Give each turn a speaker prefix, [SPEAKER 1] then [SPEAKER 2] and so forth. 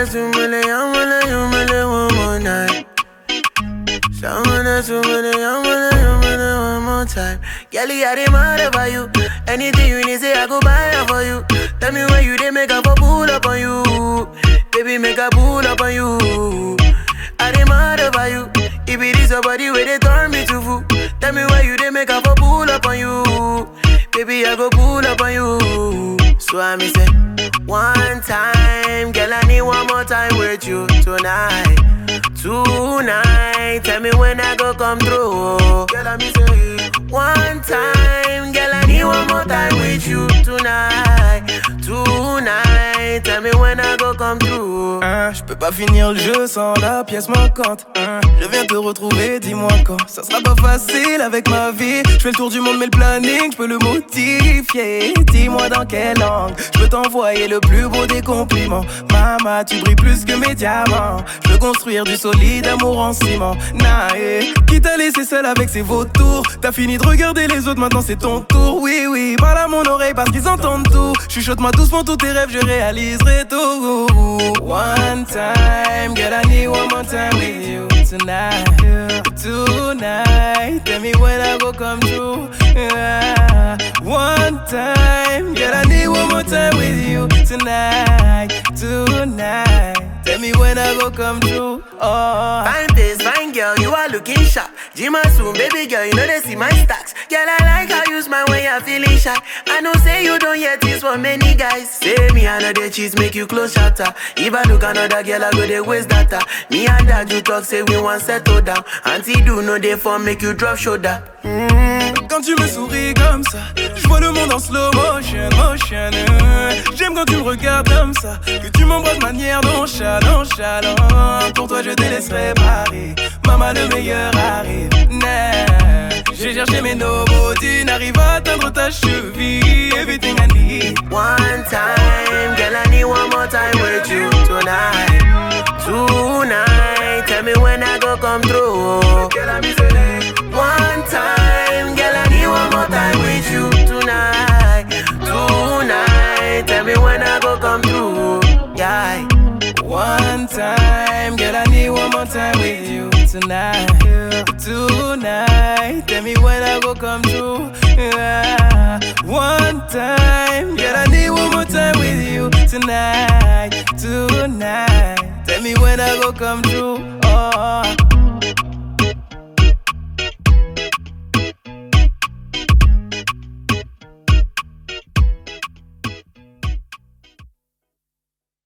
[SPEAKER 1] one more night. One more time. Girlie, I demand over you. Anything you need, say I go buy it for you. Tell me where you did make up for pull up on you. Baby, make a pull up on you. I demand over you. If it is your body where they turn me to fool. Tell me where you did make up for pull up on you. Baby, I go pull up on you. So I me say, one time, girl, I need one more time with you tonight. Tonight, tell me when I go come through. Girl, I me say, one time, girl, I need one more time with you tonight. Tonight, tell me when I go come through.
[SPEAKER 2] Je peux pas finir le jeu sans la pièce manquante. Je viens te retrouver, dis-moi quand. Ça sera pas facile avec ma vie. Je fais le tour du monde mais le planning, je peux le modifier. Dis-moi dans quelle langue. Je peux t'envoyer le plus beau des compliments. Mama, tu brilles plus que mes diamants. Je veux construire du solide amour en ciment. Nae, qui t'a laissé seul avec ses vautours. T'as fini de regarder les autres, maintenant c'est ton tour. Oui, oui, parle à mon oreille parce qu'ils entendent tout. Chuchote-moi doucement tous tes rêves, je réaliserai tout. One time, girl, I need one more time with you tonight. Tonight, tell me when I go come true. One time, girl, I need one more time with you tonight. Tonight, tell me when I go come true. Oh.
[SPEAKER 1] Fine face, fine girl, you are looking sharp. Jima soon, baby girl, you know they see my stacks. Girl, I like how you smile when you're feeling shy. I know say you don't hear this from many guys. Say me another cheese make you close shatter. If I look another girl, I go they waste data. Me and dad you talk, say we want settle down. Auntie do know they form make you drop shoulder.
[SPEAKER 2] Quand tu me souris comme ça, je vois le monde en slow motion, motion. J'aime quand tu me regardes comme ça, que tu m'embrasses de manière nonchalante. Pour toi je te laisserai parler, maman le meilleur arrive. J'ai cherché mes nobody, n'arrive à atteindre ta cheville. Everything I need.
[SPEAKER 1] One time, girl, I need one more time with you tonight. Tonight, tell me when I go come through. One time, girl, I need one more time with you tonight. Tonight, tell me when I go come through. Yeah.
[SPEAKER 2] One time, girl, I need one more time with you tonight. Tonight, tell me when I go come true. One time, girl, I need one more time with you tonight. Tonight, tell me when I go come true. Oh.